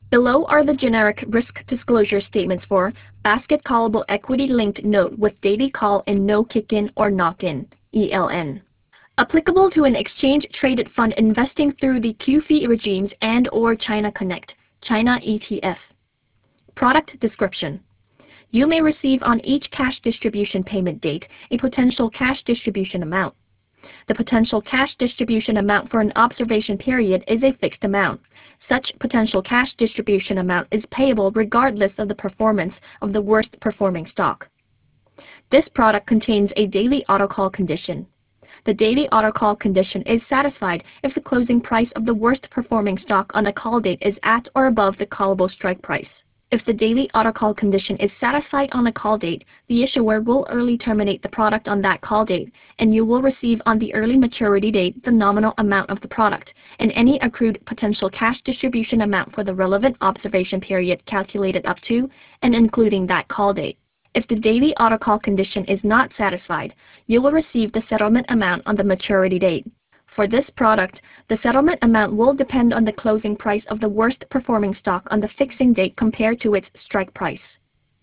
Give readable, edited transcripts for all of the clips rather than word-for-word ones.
Below are the generic risk disclosure statements for basket callable equity-linked note with daily call and no kick-in or knock-in, ELN. Applicable to an exchange-traded fund investing through the QFII regimes and/or China Connect, China ETF. Product description. You may receive on each cash distribution payment date a potential cash distribution amount. The potential cash distribution amount for an observation period is a fixed amount. Such potential cash distribution amount is payable regardless of the performance of the worst performing stock. This product contains a daily autocall condition. The daily autocall condition is satisfied if the closing price of the worst performing stock on the call date is at or above the callable strike price. If the daily autocall condition is satisfied on the call date, the issuer will early terminate the product on that call date, and you will receive on the early maturity date the nominal amount of the product and any accrued potential cash distribution amount for the relevant observation period calculated up to and including that call date. If the daily autocall condition is not satisfied, you will receive the settlement amount on the maturity date. For this product, the settlement amount will depend on the closing price of the worst performing stock on the fixing date compared to its strike price.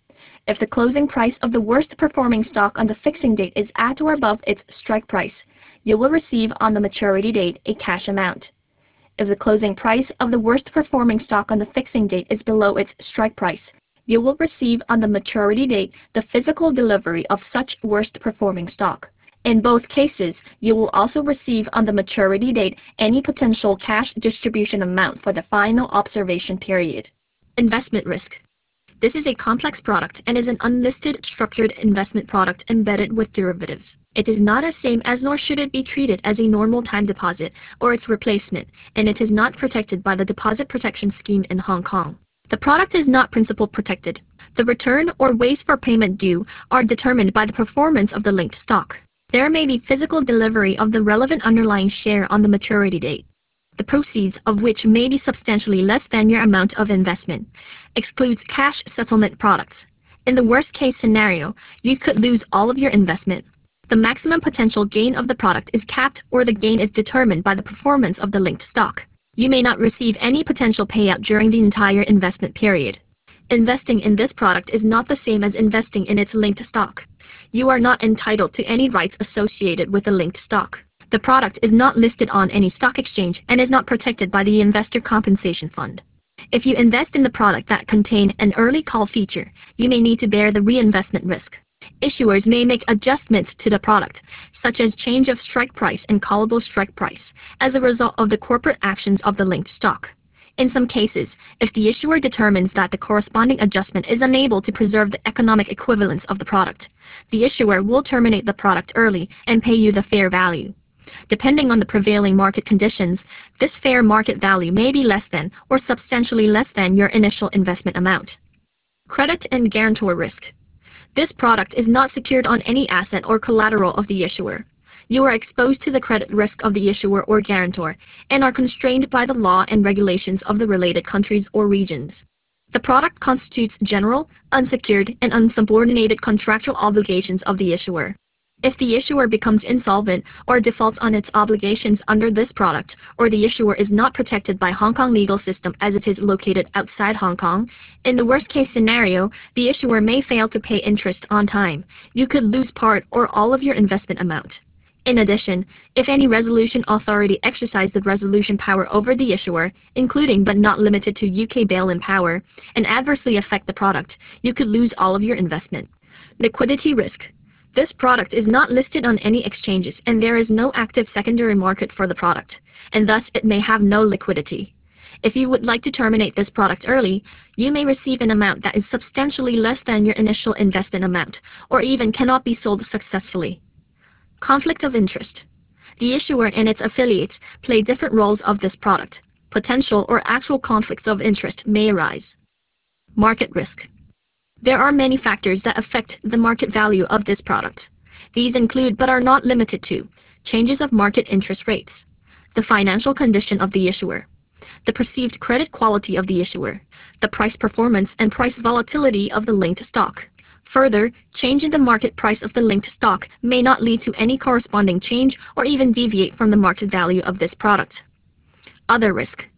If the closing price of the worst performing stock on the fixing date is at or above its strike price, you will receive on the maturity date a cash amount. If the closing price of the worst performing stock on the fixing date is below its strike price, you will receive on the maturity date the physical delivery of such worst performing stock. In both cases, you will also receive on the maturity date any potential cash distribution amount for the final observation period. Investment risk. This is a complex product and is an unlisted structured investment product embedded with derivatives. It is not as same as nor should it be treated as a normal time deposit or its replacement, and it is not protected by the Deposit Protection Scheme in Hong Kong. The product is not principal protected. The return or ways for payment due are determined by the performance of the linked stock. There may be physical delivery of the relevant underlying share on the maturity date, the proceeds of which may be substantially less than your amount of investment. Excludes cash settlement products. In the worst case scenario, you could lose all of your investment. The maximum potential gain of the product is capped or the gain is determined by the performance of the linked stock. You may not receive any potential payout during the entire investment period. Investing in this product is not the same as investing in its linked stock. You are not entitled to any rights associated with the linked stock. The product is not listed on any stock exchange and is not protected by the Investor Compensation Fund. If you invest in the product that contains an early call feature, you may need to bear the reinvestment risk. Issuers may make adjustments to the product, such as change of strike price and callable strike price, as a result of the corporate actions of the linked stock. In some cases, if the issuer determines that the corresponding adjustment is unable to preserve the economic equivalence of the product, the issuer will terminate the product early and pay you the fair value. Depending on the prevailing market conditions, this fair market value may be less than or substantially less than your initial investment amount. Credit and guarantor risk. This product is not secured on any asset or collateral of the issuer. You are exposed to the credit risk of the issuer or guarantor and are constrained by the law and regulations of the related countries or regions. The product constitutes general, unsecured, and unsubordinated contractual obligations of the issuer. If the issuer becomes insolvent or defaults on its obligations under this product, or the issuer is not protected by Hong Kong legal system as it is located outside Hong Kong, in the worst case scenario, the issuer may fail to pay interest on time. You could lose part or all of your investment amount. In addition, if any resolution authority exercises the resolution power over the issuer, including but not limited to UK bail-in power, and adversely affect the product, you could lose all of your investment. Liquidity risk. This product is not listed on any exchanges and there is no active secondary market for the product, and thus it may have no liquidity. If you would like to terminate this product early, you may receive an amount that is substantially less than your initial investment amount, or even cannot be sold successfully. Conflict of interest. The issuer and its affiliates play different roles of this product. Potential or actual conflicts of interest may arise. Market risk. There are many factors that affect the market value of this product. These include but are not limited to changes of market interest rates, the financial condition of the issuer, the perceived credit quality of the issuer, the price performance and price volatility of the linked stock. Further, change in the market price of the linked stock may not lead to any corresponding change or even deviate from the market value of this product. Other risk.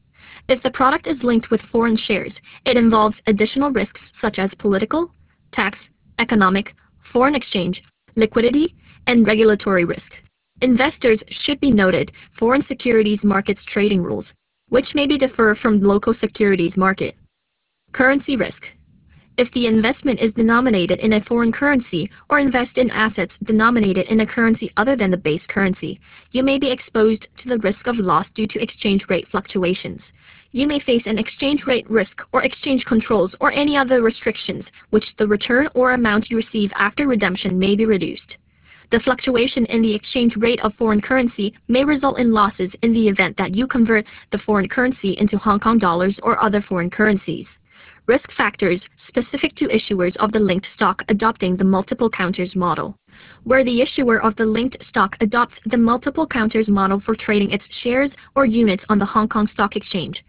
If the product is linked with foreign shares, it involves additional risks such as political, tax, economic, foreign exchange, liquidity, and regulatory risk. Investors should be noted foreign securities markets trading rules, which may be differ from local securities market. Currency risk. If the investment is denominated in a foreign currency or invest in assets denominated in a currency other than the base currency, you may be exposed to the risk of loss due to exchange rate fluctuations. You may face an exchange rate risk or exchange controls or any other restrictions, which the return or amount you receive after redemption may be reduced. The fluctuation in the exchange rate of foreign currency may result in losses in the event that you convert the foreign currency into Hong Kong dollars or other foreign currencies. Risk factors specific to issuers of the linked stock adopting the multiple counters model. Where the issuer of the linked stock adopts the multiple counters model for trading its shares or units on the Hong Kong Stock Exchange,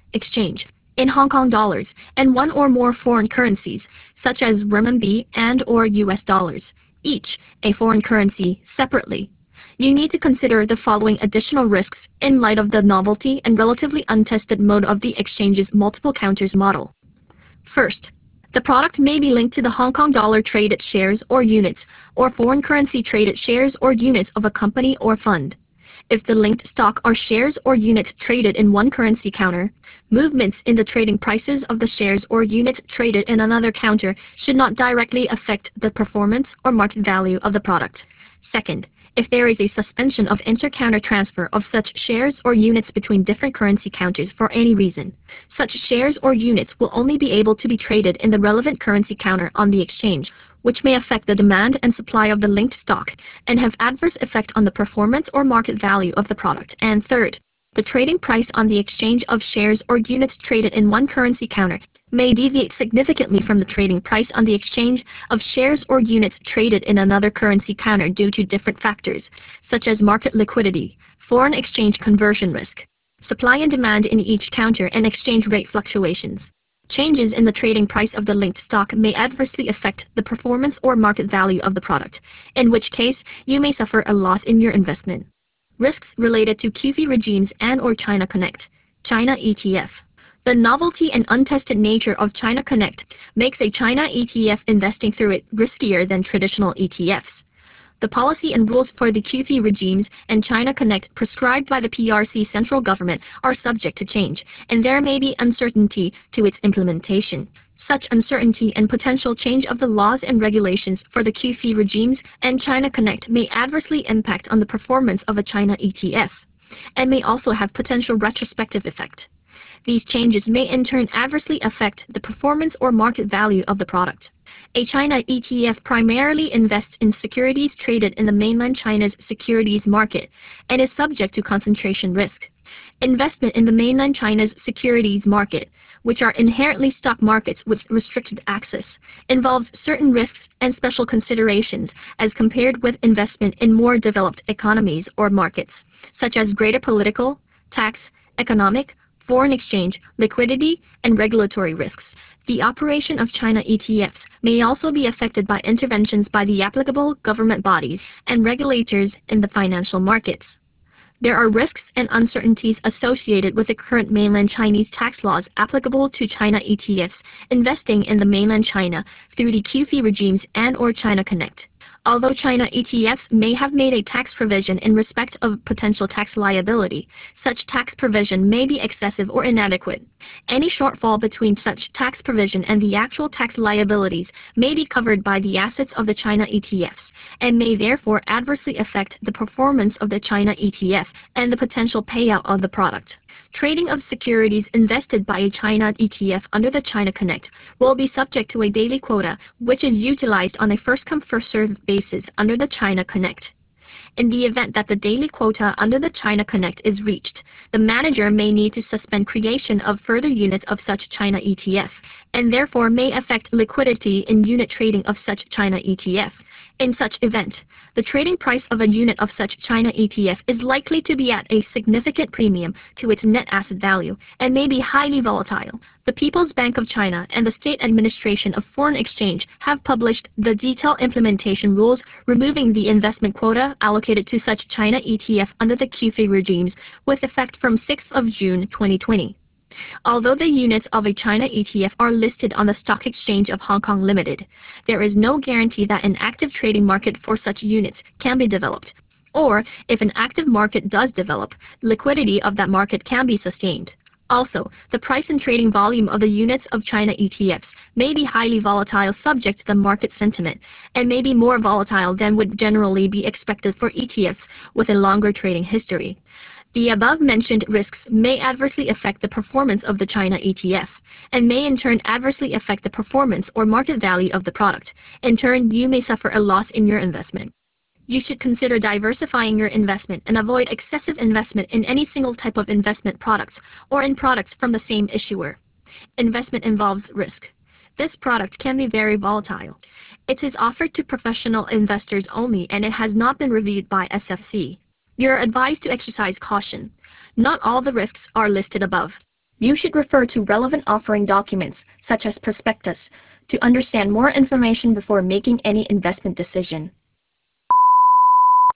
in Hong Kong dollars and one or more foreign currencies, such as renminbi and or US dollars, each a foreign currency separately. You need to consider the following additional risks in light of the novelty and relatively untested mode of the exchange's multiple counters model. First, the product may be linked to the Hong Kong dollar traded shares or units, or foreign currency traded shares or units of a company or fund. If the linked stock are shares or units traded in one currency counter, movements in the trading prices of the shares or units traded in another counter should not directly affect the performance or market value of the product. Second, if there is a suspension of inter-counter transfer of such shares or units between different currency counters for any reason, such shares or units will only be able to be traded in the relevant currency counter on the exchange, which may affect the demand and supply of the linked stock and have adverse effect on the performance or market value of the product. And third, the trading price on the exchange of shares or units traded in one currency counter may deviate significantly from the trading price on the exchange of shares or units traded in another currency counter due to different factors, such as market liquidity, foreign exchange conversion risk, supply and demand in each counter, and exchange rate fluctuations. Changes in the trading price of the linked stock may adversely affect the performance or market value of the product, in which case you may suffer a loss in your investment. Risks related to QFII regimes and or China Connect, China ETF. The novelty and untested nature of China Connect makes a China ETF investing through it riskier than traditional ETFs. The policy and rules for the QFII regimes and China Connect prescribed by the PRC central government are subject to change, and there may be uncertainty to its implementation. Such uncertainty and potential change of the laws and regulations for the QFII regimes and China Connect may adversely impact on the performance of a China ETF, and may also have potential retrospective effect. These changes may in turn adversely affect the performance or market value of the product. A China ETF primarily invests in securities traded in the mainland China's securities market and is subject to concentration risk. Investment in the mainland China's securities market, which are inherently stock markets with restricted access, involves certain risks and special considerations as compared with investment in more developed economies or markets, such as greater political, tax, economic, foreign exchange, liquidity, and regulatory risks. The operation of China ETFs may also be affected by interventions by the applicable government bodies and regulators in the financial markets. There are risks and uncertainties associated with the current mainland Chinese tax laws applicable to China ETFs investing in the mainland China through the QFII regimes and or China Connect. Although China ETFs may have made a tax provision in respect of potential tax liability, such tax provision may be excessive or inadequate. Any shortfall between such tax provision and the actual tax liabilities may be covered by the assets of the China ETFs, and may therefore adversely affect the performance of the China ETF and the potential payout of the product. Trading of securities invested by a China ETF under the China Connect will be subject to a daily quota, which is utilized on a first-come first-served basis under the China Connect. In the event that the daily quota under the China Connect is reached, the manager may need to suspend creation of further units of such China ETF, and therefore may affect liquidity in unit trading of such China ETF. In such event, the trading price of a unit of such China ETF is likely to be at a significant premium to its net asset value and may be highly volatile. The People's Bank of China and the State Administration of Foreign Exchange have published the detailed implementation rules removing the investment quota allocated to such China ETF under the QFII regimes with effect from 6th of June 2020. Although the units of a China ETF are listed on the Stock Exchange of Hong Kong Limited, there is no guarantee that an active trading market for such units can be developed, or if an active market does develop, liquidity of that market can be sustained. Also, the price and trading volume of the units of China ETFs may be highly volatile subject to the market sentiment, and may be more volatile than would generally be expected for ETFs with a longer trading history. The above-mentioned risks may adversely affect the performance of the China ETF, and may in turn adversely affect the performance or market value of the product. In turn, you may suffer a loss in your investment. You should consider diversifying your investment and avoid excessive investment in any single type of investment products or in products from the same issuer. Investment involves risk. This product can be very volatile. It is offered to professional investors only and it has not been reviewed by SFC. You are advised to exercise caution. Not all the risks are listed above. You should refer to relevant offering documents, such as prospectus, to understand more information before making any investment decision.